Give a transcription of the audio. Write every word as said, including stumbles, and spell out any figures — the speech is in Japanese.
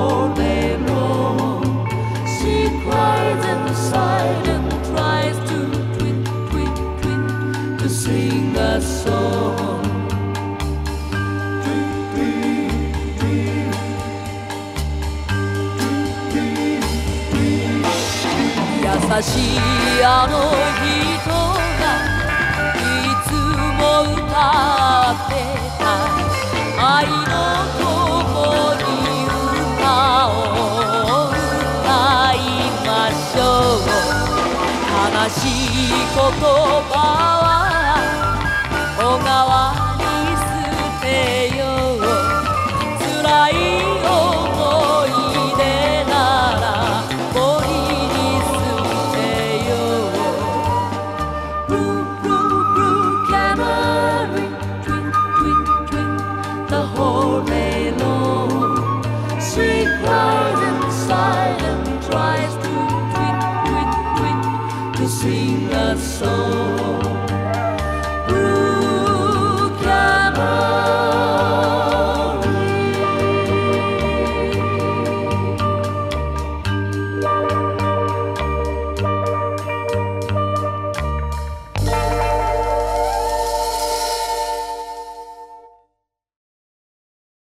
whole day long. She cries inside and tries to twin, twin, twin, to sing a song.優しいあの人がいつも歌ってた愛の共に歌を歌いましょう。悲しい言葉は小川に捨てよう。辛い思い出なら森に捨てよう。Blue, blue, blue canary, twin, twin, twin, the whole day long. She cries inside and tries to twin, twin, twin, to sing a song.